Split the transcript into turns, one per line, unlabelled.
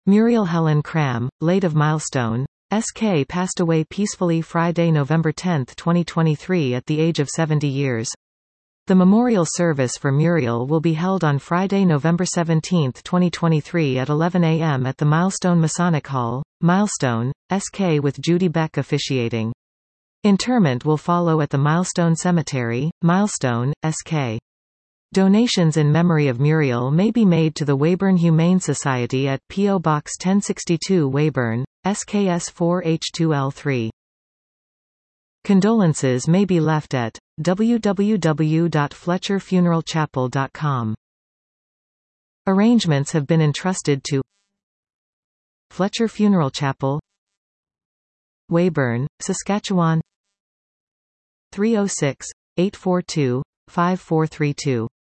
Muriel Helen Cram, late of Milestone, SK passed away peacefully Friday, November 10, 2023 at the age of 70 years. The memorial service for Muriel will be held on Friday, November 17, 2023 at 11 a.m. at the Milestone Masonic Hall, Milestone, SK, with Judy Beck officiating. Interment will follow at the Milestone Cemetery, Milestone, SK. Donations in memory of Muriel may be made to the Weyburn Humane Society at P.O. Box 1062 Weyburn, SKS 4H2L3. Condolences may be left at www.fletcherfuneralchapel.com. Arrangements have been entrusted to Fletcher Funeral Chapel, Weyburn, Saskatchewan 306-842-5432.